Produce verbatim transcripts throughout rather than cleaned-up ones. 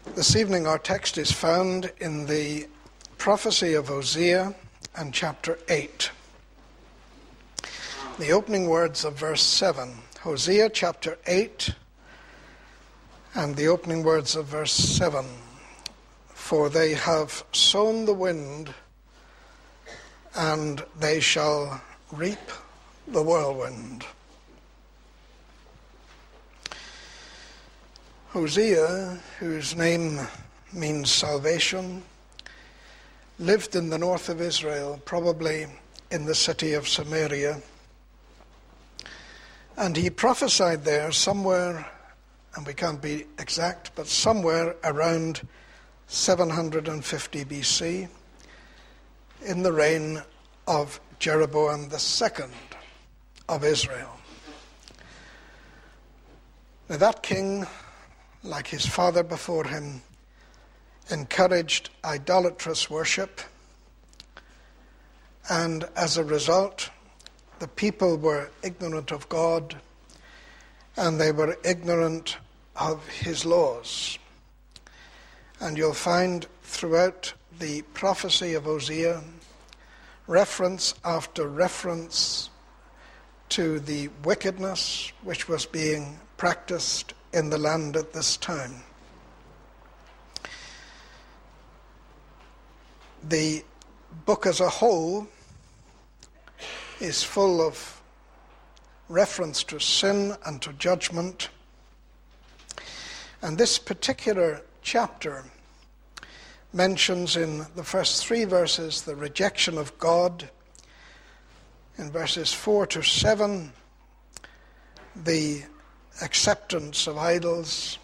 This evening our text is found in the prophecy of Hosea and chapter eight. The opening words of verse seven. Hosea chapter eight and the opening words of verse seven. For they have sown the wind, and they shall reap the whirlwind. Hosea, whose name means salvation, lived in the north of Israel, probably in the city of Samaria. And he prophesied there somewhere, and we can't be exact, but somewhere around seven hundred fifty B C, in the reign of Jeroboam the second of Israel. Now that king, like his father before him, encouraged idolatrous worship, and as a result, the people were ignorant of God, and they were ignorant of his laws. And you'll find throughout the prophecy of Hosea reference after reference to the wickedness which was being practiced in the land at this time. The book as a whole is full of reference to sin and to judgment. And this particular chapter mentions in the first three verses the rejection of God. In verses four to seven, the acceptance of idols,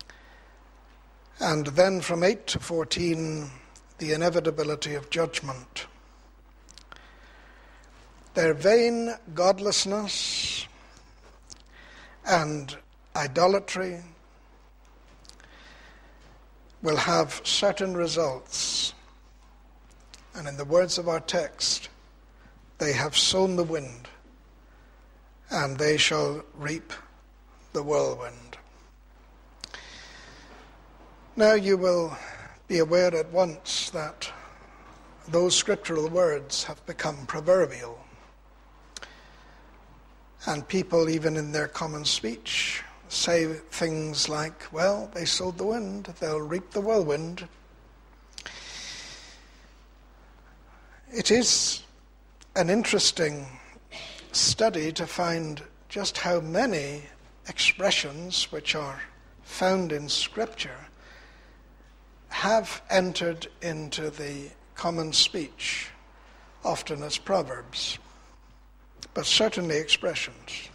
and then from eight to fourteen, the inevitability of judgment. Their vain godlessness and idolatry will have certain results. And in the words of our text, they have sown the wind, and they shall reap the whirlwind. Now you will be aware at once that those scriptural words have become proverbial. And people, even in their common speech, say things like, well, they sowed the wind, they'll reap the whirlwind. It is an interesting study to find just how many expressions which are found in Scripture have entered into the common speech, often as proverbs, but certainly expressions.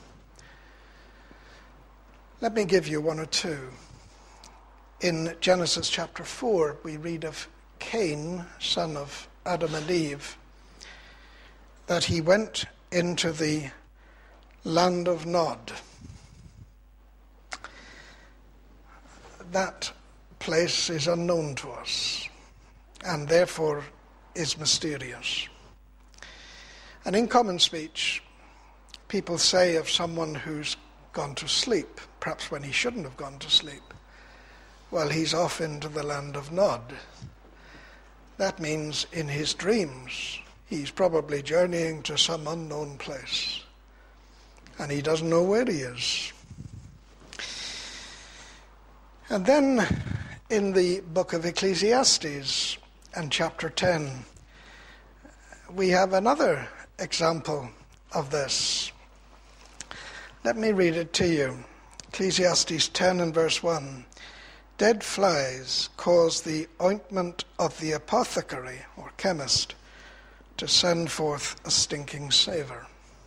Let me give you one or two. In Genesis chapter four, we read of Cain, son of Adam and Eve, that he went into the land of Nod. That place is unknown to us, and therefore is mysterious. And in common speech, people say of someone who's gone to sleep, perhaps when he shouldn't have gone to sleep, well, he's off into the land of Nod. That means in his dreams, he's probably journeying to some unknown place, and he doesn't know where he is. And then in the book of Ecclesiastes and chapter ten, we have another example of this. Let me read it to you. Ecclesiastes ten and verse one. Dead flies cause the ointment of the apothecary or chemist to send forth a stinking savour.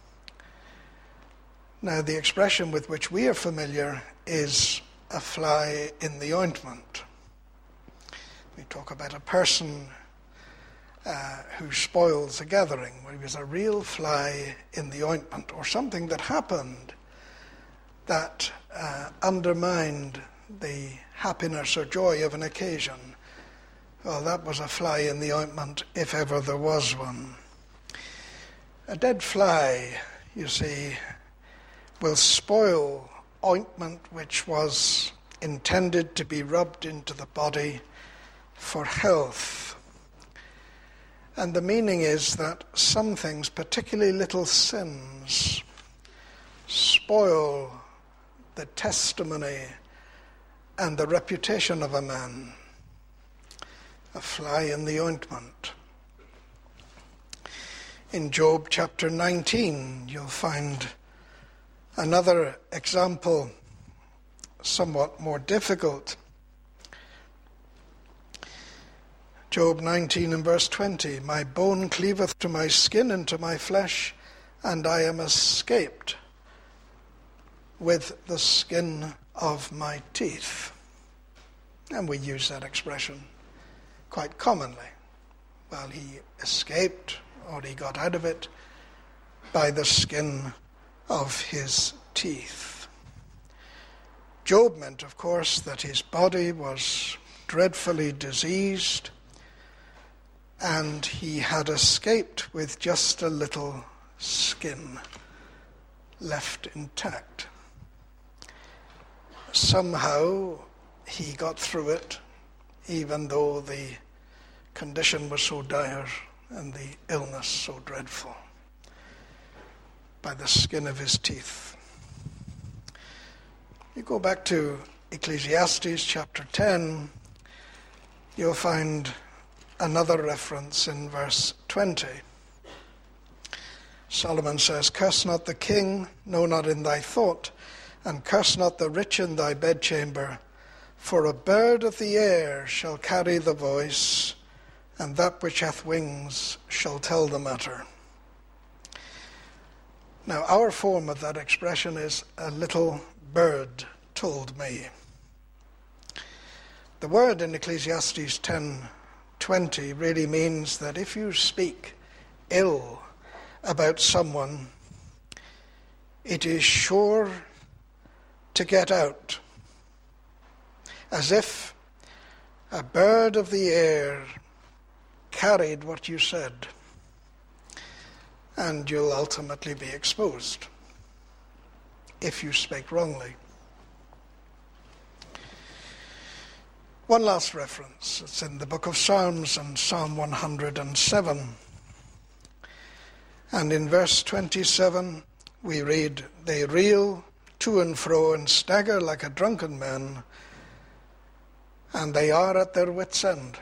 Now, the expression with which we are familiar is a fly in the ointment. We talk about a person uh, who spoils a gathering, where he was a real fly in the ointment, or something that happened that uh, undermined the happiness or joy of an occasion. Well, that was a fly in the ointment, if ever there was one. A dead fly, you see, will spoil ointment which was intended to be rubbed into the body for health. And the meaning is that some things, particularly little sins, spoil the testimony and the reputation of a man. A fly in the ointment. In Job chapter nineteen, you'll find another example, somewhat more difficult. Job nineteen and verse twenty, my bone cleaveth to my skin and to my flesh, and I am escaped with the skin of my teeth. And we use that expression quite commonly. Well, he escaped, or he got out of it, by the skin of his teeth. Job meant, of course, that his body was dreadfully diseased, and he had escaped with just a little skin left intact. Somehow he got through it, even though the condition was so dire and the illness so dreadful, by the skin of his teeth. You go back to Ecclesiastes chapter ten, you'll find another reference in verse twenty. Solomon says, curse not the king, no, not in thy thought, and curse not the rich in thy bedchamber, for a bird of the air shall carry the voice, and that which hath wings shall tell the matter. Now, our form of that expression is a little bird told me. The word in Ecclesiastes ten twenty really means that if you speak ill about someone, it is sure to get out, as if a bird of the air carried what you said, and you'll ultimately be exposed if you speak wrongly. One last reference. It's in the book of Psalms and Psalm one hundred seven. And in verse twenty-seven we read, they reel to and fro and stagger like a drunken man, and they are at their wits' end.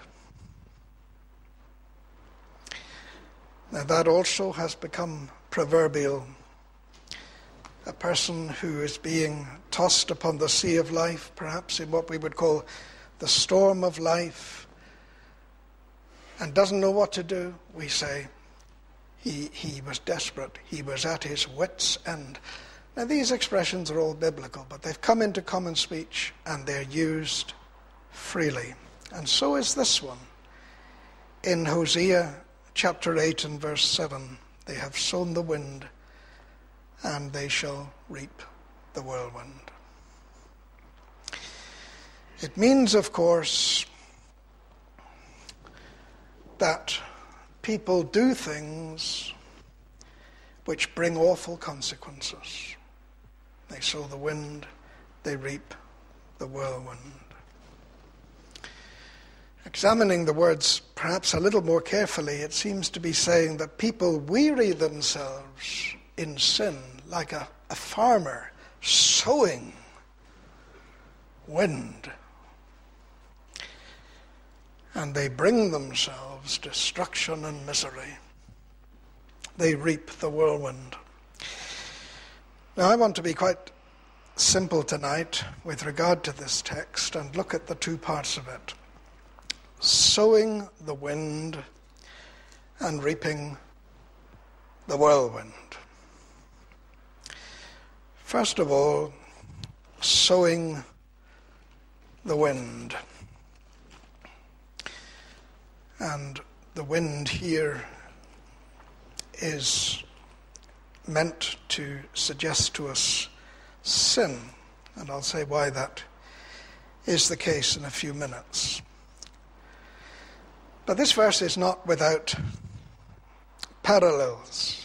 Now that also has become proverbial. A person who is being tossed upon the sea of life, perhaps in what we would call the storm of life, and doesn't know what to do, we say, he, he was desperate. He was at his wits' end. Now these expressions are all biblical, but they've come into common speech and they're used freely. And so is this one. In Hosea chapter eight and verse seven, they have sown the wind and they shall reap the whirlwind. It means, of course, that people do things which bring awful consequences. They sow the wind, they reap the whirlwind. Examining the words perhaps a little more carefully, it seems to be saying that people weary themselves in sin like a, a farmer sowing wind, and they bring themselves destruction and misery. They reap the whirlwind. Now I want to be quite simple tonight with regard to this text and look at the two parts of it. Sowing the wind and reaping the whirlwind. First of all, sowing the wind. And the wind here is meant to suggest to us sin. And I'll say why that is the case in a few minutes. But this verse is not without parallels.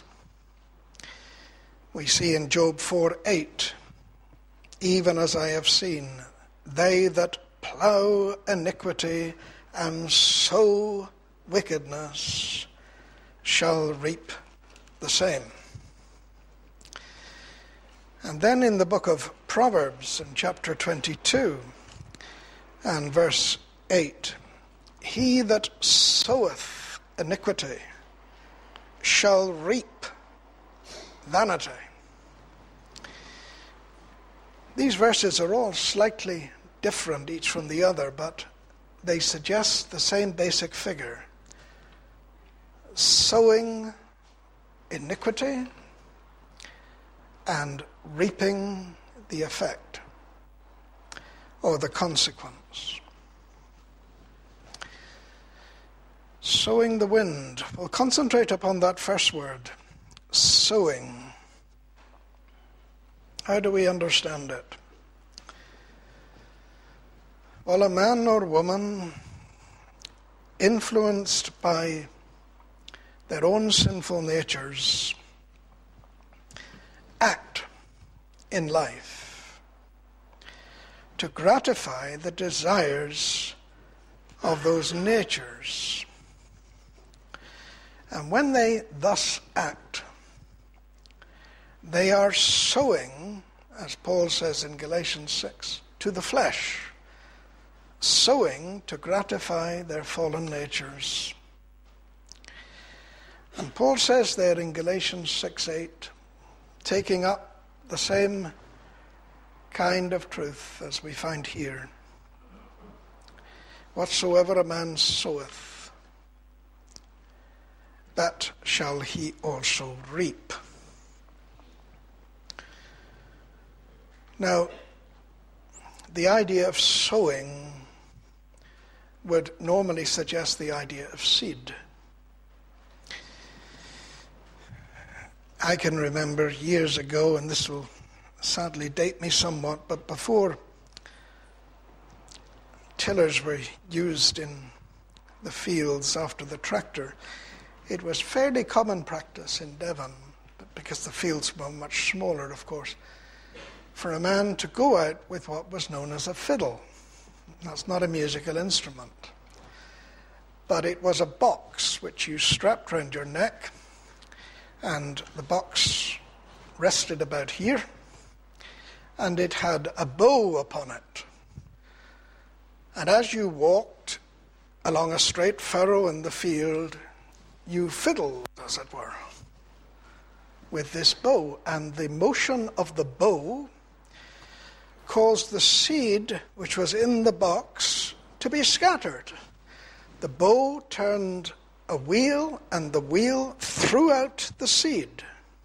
We see in Job four eight, even as I have seen, they that plough iniquity and sow wickedness shall reap the same. And then in the book of Proverbs, in chapter twenty-two and verse eight, he that soweth iniquity shall reap vanity. These verses are all slightly different each from the other, but they suggest the same basic figure. Sowing iniquity and reaping the effect or the consequence. Sowing the wind. We'll concentrate upon that first word, sowing. How do we understand it? Well, a man or woman influenced by their own sinful natures act in life to gratify the desires of those natures. And when they thus act, they are sowing, as Paul says in Galatians six, to the flesh, sowing to gratify their fallen natures. And Paul says there in Galatians six eight, taking up the same kind of truth as we find here, whatsoever a man soweth, that shall he also reap. Now, the idea of sowing would normally suggest the idea of seed. I can remember years ago, and this will sadly date me somewhat, but before tillers were used in the fields after the tractor, it was fairly common practice in Devon, but because the fields were much smaller, of course, for a man to go out with what was known as a fiddle. That's not a musical instrument, but it was a box which you strapped round your neck, and the box rested about here, and it had a bow upon it. And as you walked along a straight furrow in the field, you fiddled, as it were, with this bow. And the motion of the bow caused the seed which was in the box to be scattered. The bow turned a wheel, and the wheel threw out the seed.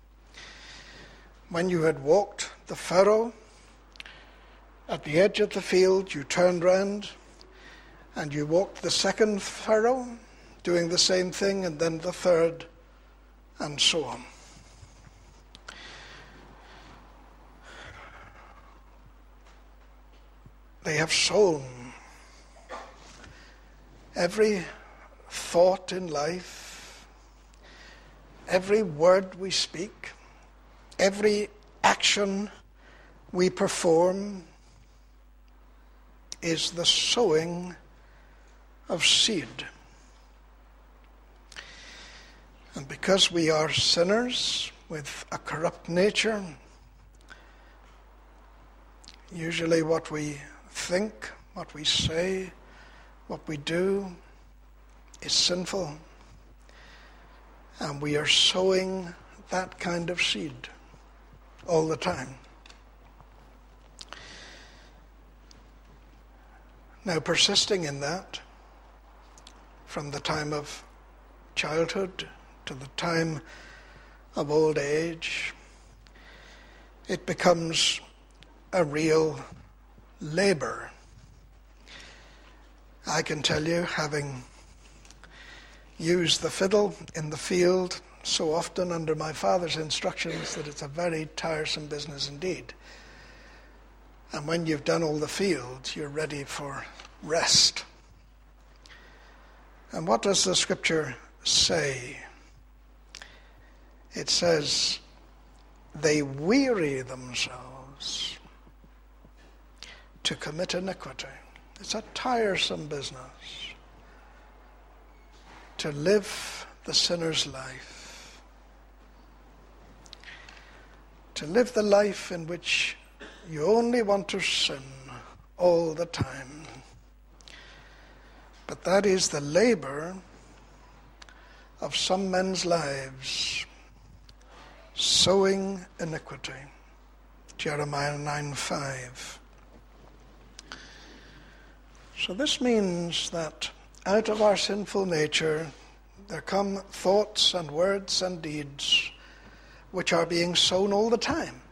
When you had walked the furrow at the edge of the field, you turned round and you walked the second furrow, doing the same thing, and then the third, and so on. They have sown. Every thought in life, every word we speak, every action we perform is the sowing of seed. And because we are sinners with a corrupt nature, usually what we think, what we say, what we do is sinful. And we are sowing that kind of seed all the time. Now, persisting in that from the time of childhood to the time of old age, it becomes a real labor. I can tell you, having used the fiddle in the field so often under my father's instructions, that it's a very tiresome business indeed. And when you've done all the field, you're ready for rest. And what does the scripture say? It says, they weary themselves to commit iniquity. It's a tiresome business to live the sinner's life, to live the life in which you only want to sin all the time. But that is the labor of some men's lives, sowing iniquity. Jeremiah nine five. So this means that out of our sinful nature there come thoughts and words and deeds which are being sown all the time.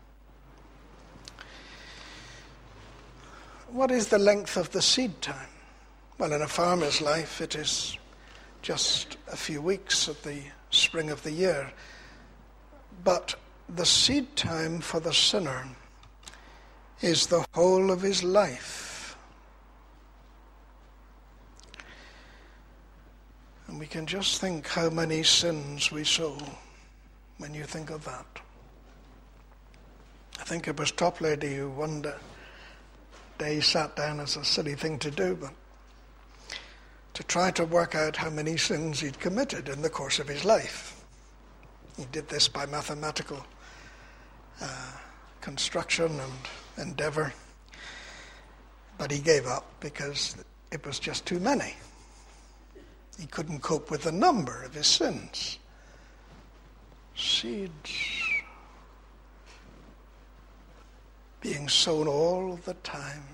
What is the length of the seed time? Well, in a farmer's life it is just a few weeks at the spring of the year. But the seed time for the sinner is the whole of his life. And we can just think how many sins we sow when you think of that. I think it was Toplady who one day sat down as a silly thing to do, but to try to work out how many sins he'd committed in the course of his life. He did this by mathematical uh, construction and endeavor, but he gave up because it was just too many. He couldn't cope with the number of his sins. Seeds being sown all the time,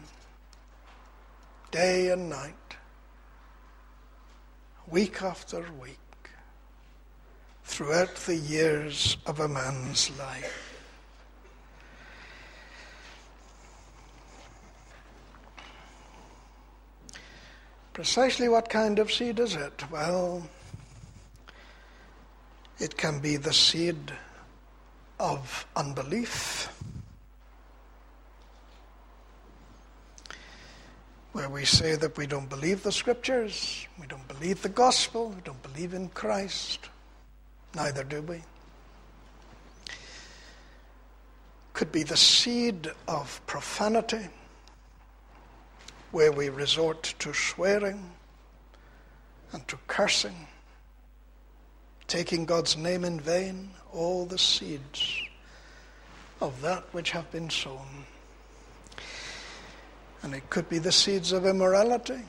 day and night, week after week, throughout the years of a man's life. Precisely what kind of seed is it? Well, it can be the seed of unbelief, where we say that we don't believe the Scriptures, we don't believe the gospel, we don't believe in Christ. Neither do we. Could be the seed of profanity, where we resort to swearing and to cursing, taking God's name in vain, all the seeds of that which have been sown. And it could be the seeds of immorality,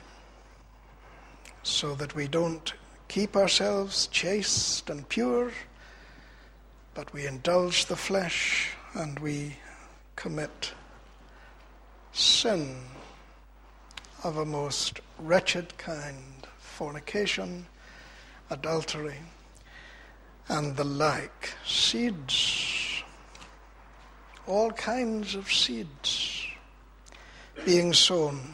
so that we don't keep ourselves chaste and pure, but we indulge the flesh and we commit sin of a most wretched kind, fornication, adultery, and the like. Seeds, all kinds of seeds being sown.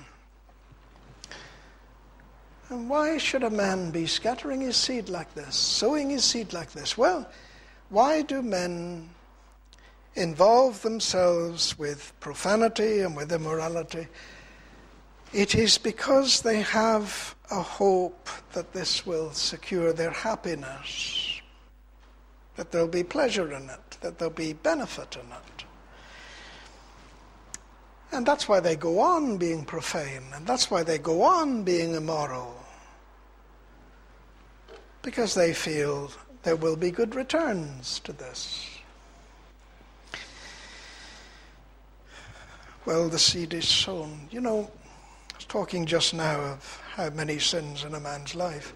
And why should a man be scattering his seed like this, sowing his seed like this? Well, why do men involve themselves with profanity and with immorality? It is because they have a hope that this will secure their happiness, that there'll be pleasure in it, that there'll be benefit in it. And that's why they go on being profane, and that's why they go on being immoral, because they feel there will be good returns to this. Well, the seed is sown. You know, I was talking just now of how many sins in a man's life.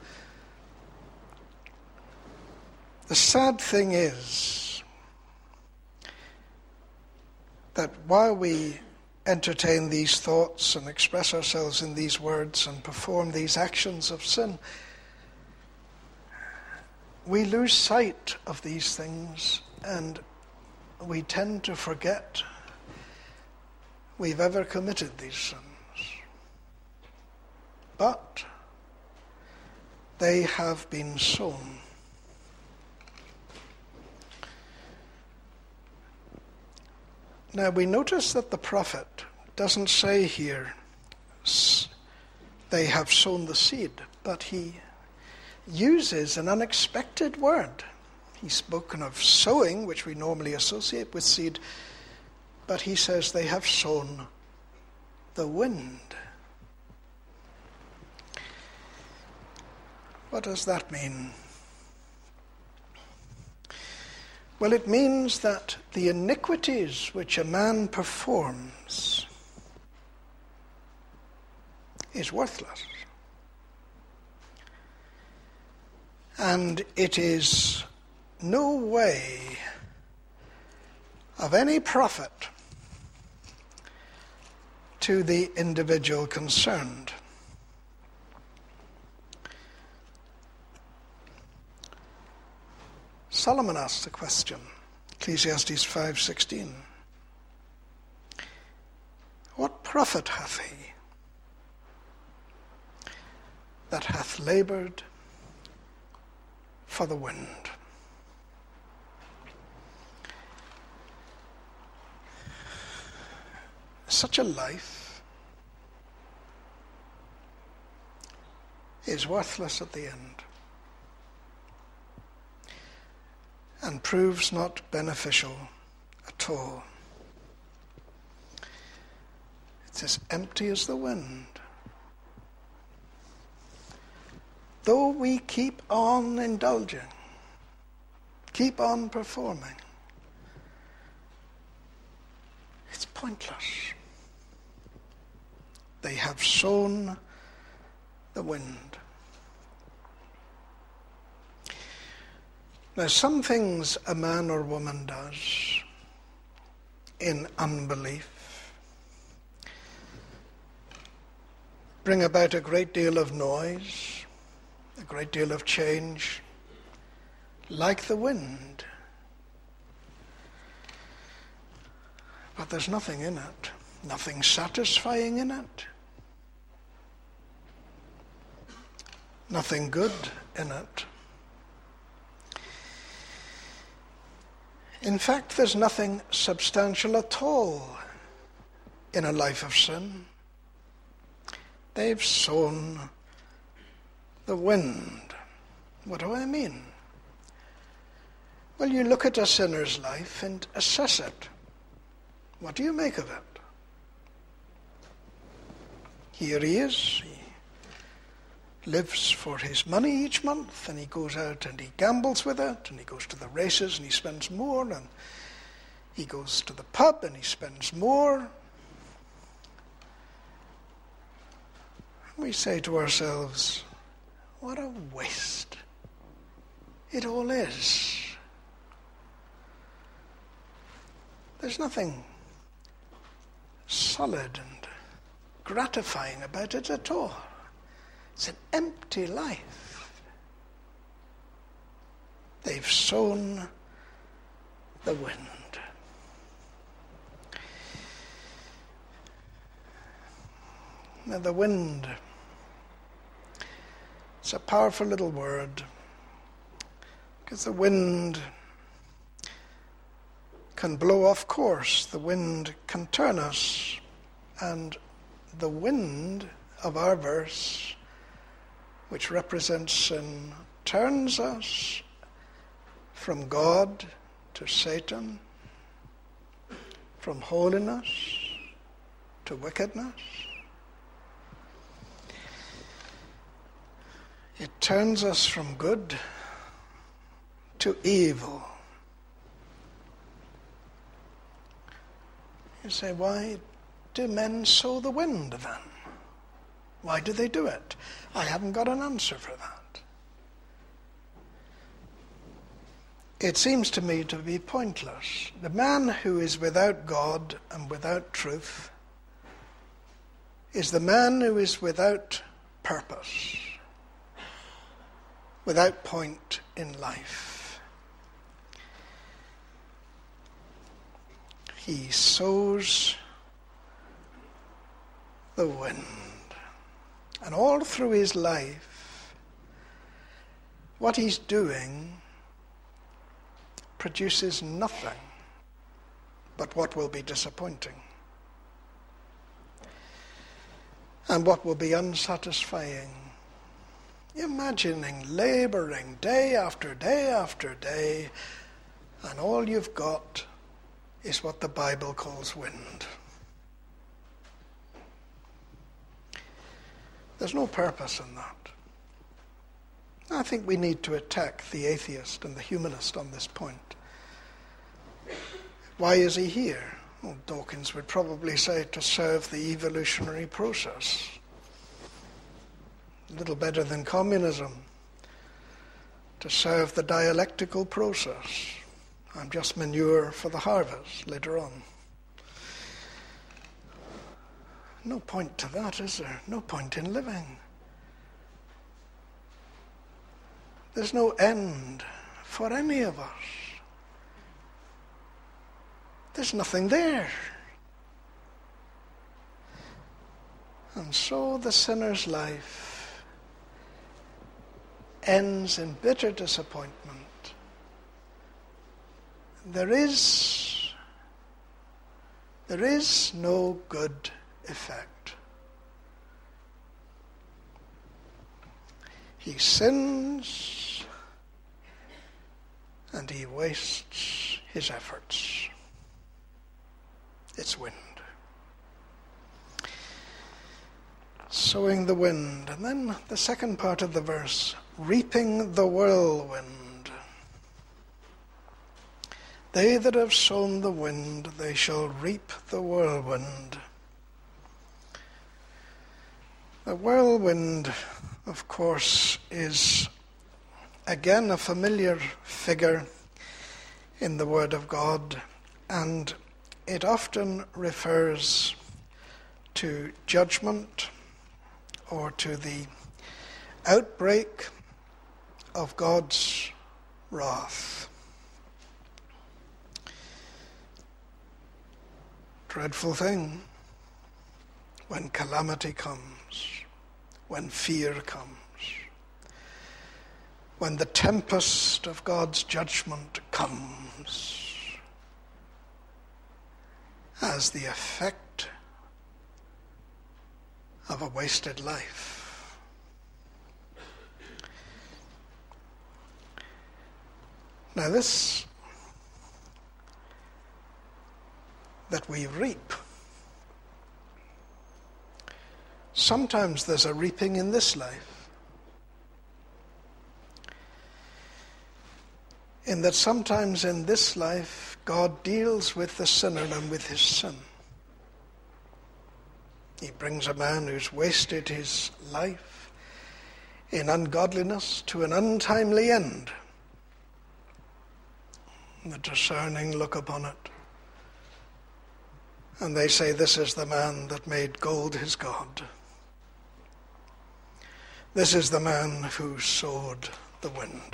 The sad thing is that while we entertain these thoughts and express ourselves in these words and perform these actions of sin, we lose sight of these things and we tend to forget we've ever committed these sins. But they have been sown. Now we notice that the prophet doesn't say here they have sown the seed, but he uses an unexpected word. He's spoken of sowing, which we normally associate with seed, but he says they have sown the wind. What does that mean? Well, it means that the iniquities which a man performs is worthless. And it is no way of any profit to the individual concerned. Solomon asked the question, Ecclesiastes five sixteen. What profit hath he that hath laboured for the wind? Such a life is worthless at the end and proves not beneficial at all. It's as empty as the wind. Though we keep on indulging, keep on performing, it's pointless. They have sown the wind. Now, some things a man or woman does in unbelief bring about a great deal of noise, a great deal of change, like the wind. But there's nothing in it, nothing satisfying in it, nothing good in it. In fact, there's nothing substantial at all in a life of sin. They've sown the wind. What do I mean? Well, you look at a sinner's life and assess it. What do you make of it? Here he is. He lives for his money each month, and he goes out and he gambles with it, and he goes to the races and he spends more, and he goes to the pub and he spends more. We say to ourselves, what a waste it all is. There's nothing solid and gratifying about it at all. It's an empty life. They've sown the wind. Now, the wind, it's a powerful little word, because the wind can blow off course. The wind can turn us. And the wind of our verse, which represents sin, turns us from God to Satan, from holiness to wickedness. It turns us from good to evil. You say, why do men sow the wind then? Why do they do it? I haven't got an answer for that. It seems to me to be pointless. The man who is without God and without truth is the man who is without purpose, without point in life. He sows the wind. And all through his life, what he's doing produces nothing but what will be disappointing and what will be unsatisfying. Imagining labouring day after day after day, and all you've got is what the Bible calls wind. There's no purpose in that. I think we need to attack the atheist and the humanist on this point. Why is he here? Well, Dawkins would probably say to serve the evolutionary process. A little better than communism. To serve the dialectical process. I'm just manure for the harvest later on. No point to that, is there? No point in living. There's no end for any of us. There's nothing there. And so the sinner's life ends in bitter disappointment. There is, there is no good effect. He sins and he wastes his efforts. It's wind. Sowing the wind. And then the second part of the verse, reaping the whirlwind. They that have sown the wind, they shall reap the whirlwind. The whirlwind, of course, is again a familiar figure in the Word of God, and it often refers to judgment or to the outbreak of God's wrath. Dreadful thing when calamity comes, when fear comes, when the tempest of God's judgment comes as the effect of a wasted life. Now this that we reap, sometimes there's a reaping in this life, in that sometimes in this life God deals with the sinner and with his sin. He brings a man who's wasted his life in ungodliness to an untimely end. The discerning look upon it, and they say, this is the man that made gold his god. This is the man who sowed the wind.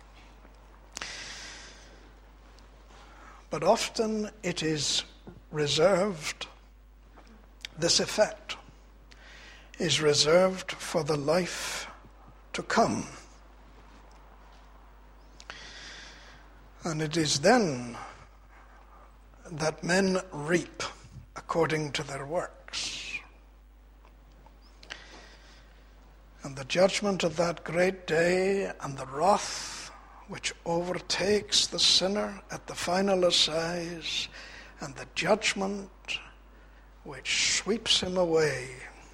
But often it is reserved, this effect is reserved for the life to come. And it is then that men reap according to their works. And the judgment of that great day and the wrath which overtakes the sinner at the final assize, and the judgment which sweeps him away,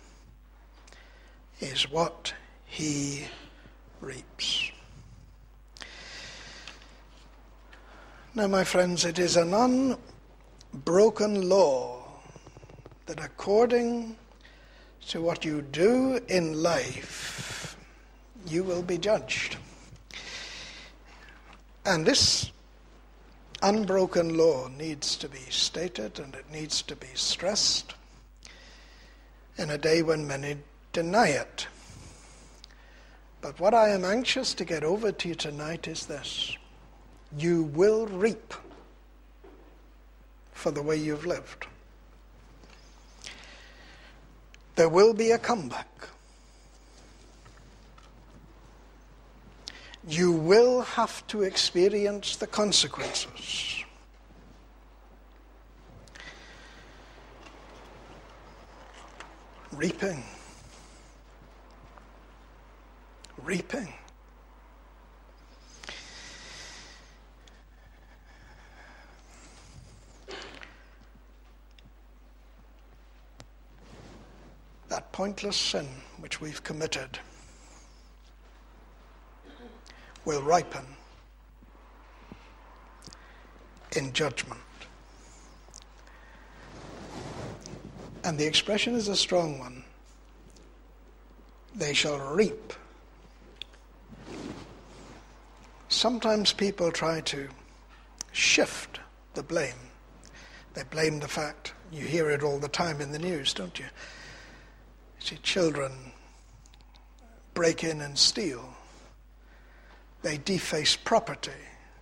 is what he reaps. Now, my friends, it is an unbroken law that according to what you do in life, you will be judged. And this unbroken law needs to be stated and it needs to be stressed in a day when many deny it. But what I am anxious to get over to you tonight is this. You will reap for the way you've lived. There will be a comeback. You will have to experience the consequences. Reaping. Reaping. That pointless sin which which we've committed will ripen in judgment. And the expression is a strong one. They shall reap. Sometimes people try to shift the blame. They blame the fact, you hear it all the time in the news, don't you? You see children break in and steal. They deface property.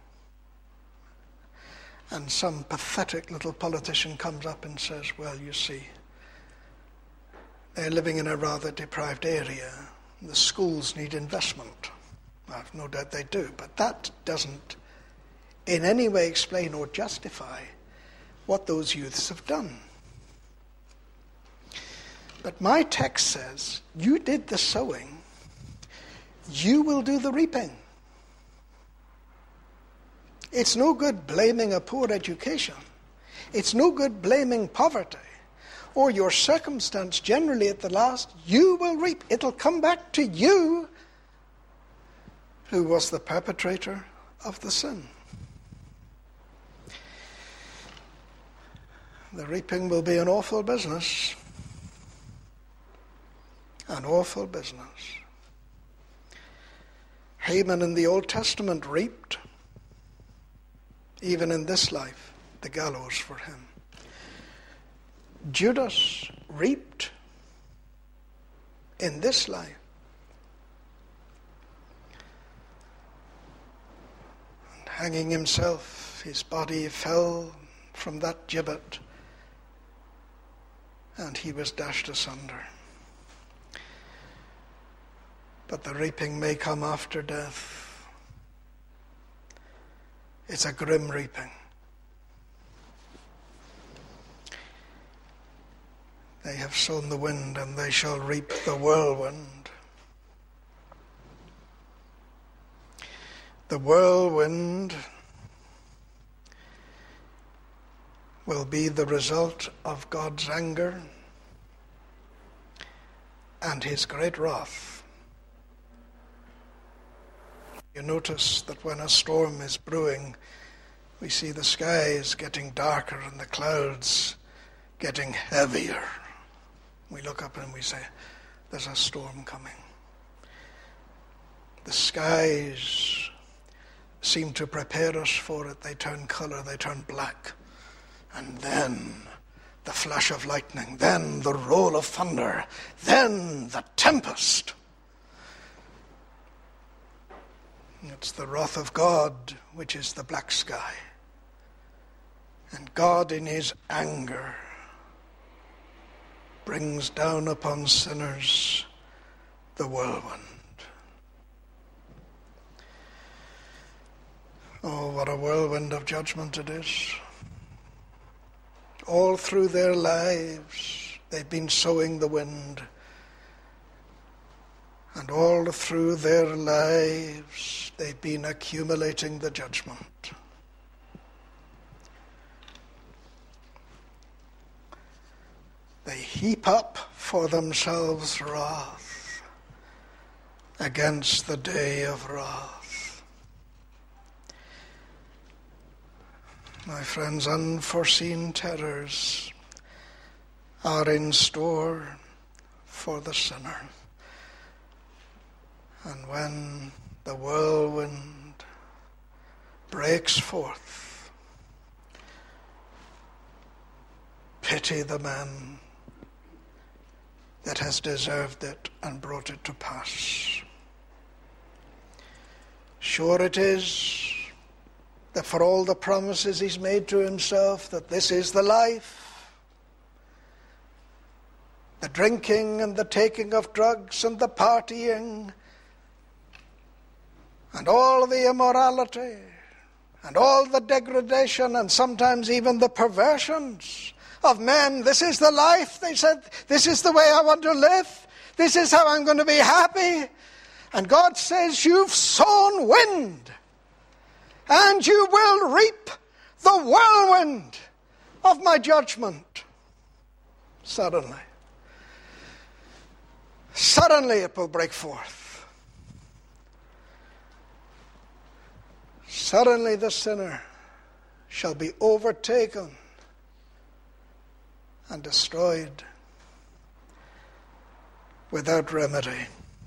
And some pathetic little politician comes up and says, well, you see, they're living in a rather deprived area. The schools need investment. I've no doubt they do, but that doesn't in any way explain or justify what those youths have done. But my text says, you did the sowing, you will do the reaping. It's no good blaming a poor education. It's no good blaming poverty or your circumstance generally at the last. You will reap. It'll come back to you who was the perpetrator of the sin. The reaping will be an awful business. An awful business. Haman in the Old Testament reaped, even in this life, the gallows for him. Judas reaped in this life. And hanging himself, his body fell from that gibbet, and he was dashed asunder. But the reaping may come after death. It's a grim reaping. They have sown the wind, and they shall reap the whirlwind. The whirlwind will be the result of God's anger and his great wrath. You notice that when a storm is brewing, we see the skies getting darker and the clouds getting heavier. We look up and we say, there's a storm coming. The skies seem to prepare us for it. They turn color, they turn black. And then the flash of lightning, then the roll of thunder, then the tempest. It's the wrath of God, which is the black sky. And God in his anger brings down upon sinners the whirlwind. Oh, what a whirlwind of judgment it is. All through their lives, they've been sowing the wind. And all through their lives, they've been accumulating the judgment. They heap up for themselves wrath against the day of wrath. My friends, unforeseen terrors are in store for the sinner. And when the whirlwind breaks forth, pity the man that has deserved it and brought it to pass. Sure it is that for all the promises he's made to himself, that this is the life, the drinking and the taking of drugs and the partying, and all the immorality, and all the degradation, and sometimes even the perversions of men. This is the life, they said. This is the way I want to live. This is how I'm going to be happy. And God says, you've sown wind, and you will reap the whirlwind of my judgment. Suddenly. Suddenly it will break forth. Suddenly the sinner shall be overtaken and destroyed without remedy.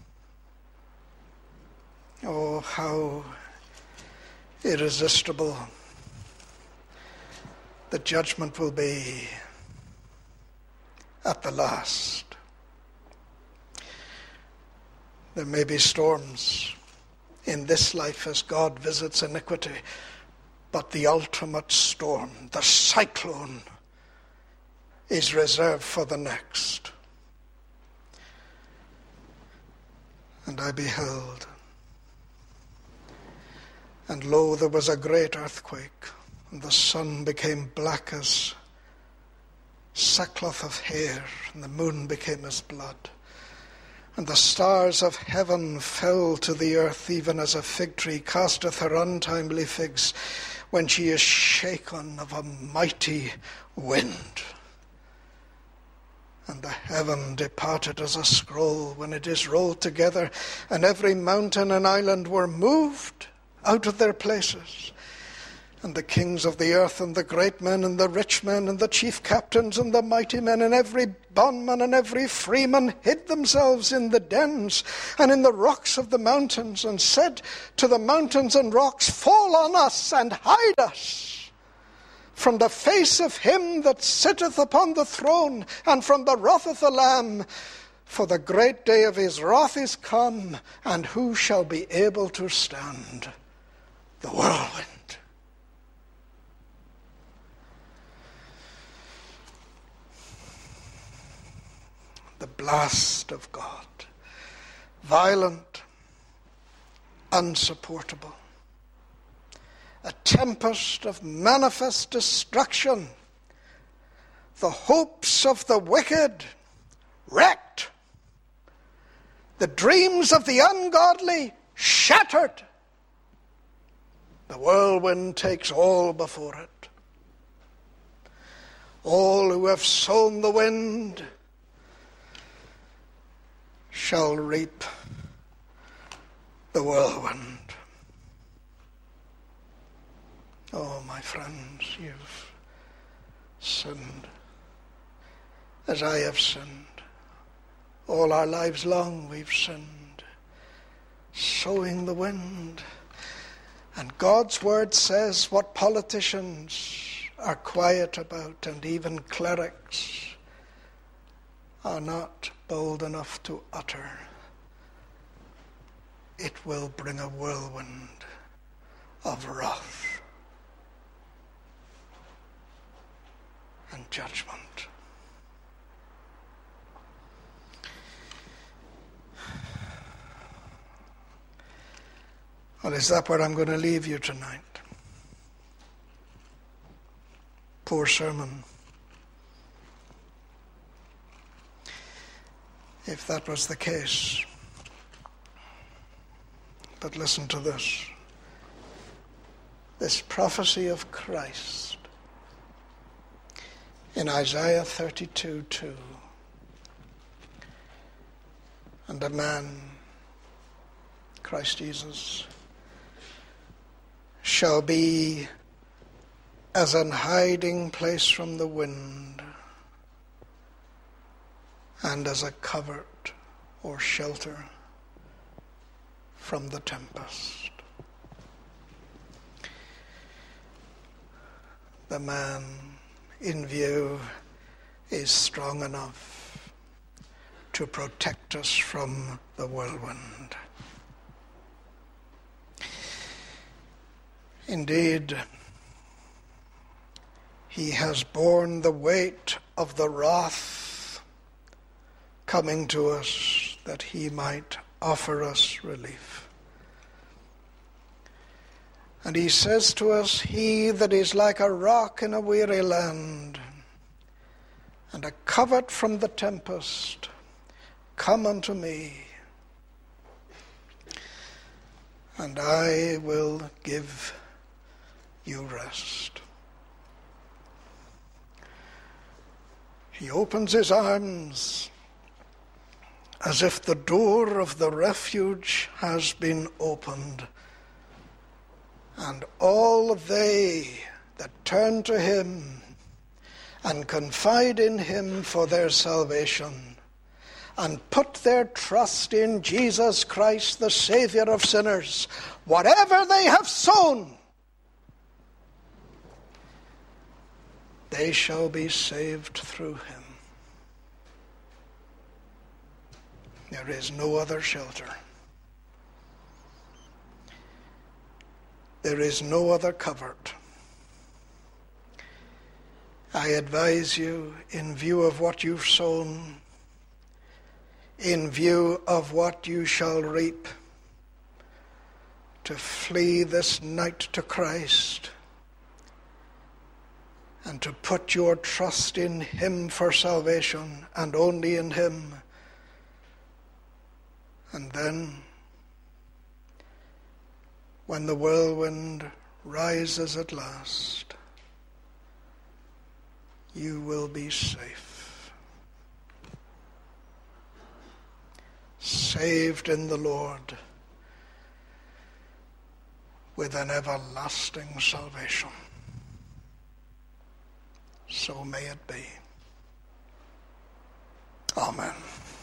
Oh, how irresistible the judgment will be at the last. There may be storms in this life as God visits iniquity, but the ultimate storm, the cyclone, is reserved for the next. And I beheld, and lo, there was a great earthquake, and the sun became black as sackcloth of hair, and the moon became as blood. And the stars of heaven fell to the earth, even as a fig tree casteth her untimely figs when she is shaken of a mighty wind. And the heaven departed as a scroll when it is rolled together, and every mountain and island were moved out of their places. And the kings of the earth, and the great men, and the rich men, and the chief captains, and the mighty men, and every bondman, and every freeman hid themselves in the dens, and in the rocks of the mountains, and said to the mountains and rocks, Fall on us, and hide us from the face of him that sitteth upon the throne, and from the wrath of the Lamb. For the great day of his wrath is come, and who shall be able to stand? The whirlwind. The blast of God, violent, unsupportable, a tempest of manifest destruction, the hopes of the wicked wrecked, the dreams of the ungodly shattered. The whirlwind takes all before it. All who have sown the wind shall reap the whirlwind. Oh, my friends, you've sinned as I have sinned. All our lives long we've sinned, sowing the wind. And God's word says what politicians are quiet about, and even clerics are not bold enough to utter. It will bring a whirlwind of wrath and judgment. Well, is that where I'm going to leave you tonight? Poor sermon. If that was the case. But listen to this. This prophecy of Christ in Isaiah thirty-two two. And a man, Christ Jesus, shall be as an hiding place from the wind, and as a covert or shelter from the tempest. The man in view is strong enough to protect us from the whirlwind. Indeed, he has borne the weight of the wrath coming to us, that he might offer us relief. And he says to us, he that is like a rock in a weary land, and a covert from the tempest, come unto me, and I will give you rest. He opens his arms as if the door of the refuge has been opened, and all they that turn to him and confide in him for their salvation and put their trust in Jesus Christ, the Saviour of sinners, whatever they have sown, they shall be saved through him. There is no other shelter. There is no other covert. I advise you, in view of what you've sown, in view of what you shall reap, to flee this night to Christ and to put your trust in him for salvation and only in him. And then, when the whirlwind rises at last, you will be safe. Saved in the Lord with an everlasting salvation. So may it be. Amen.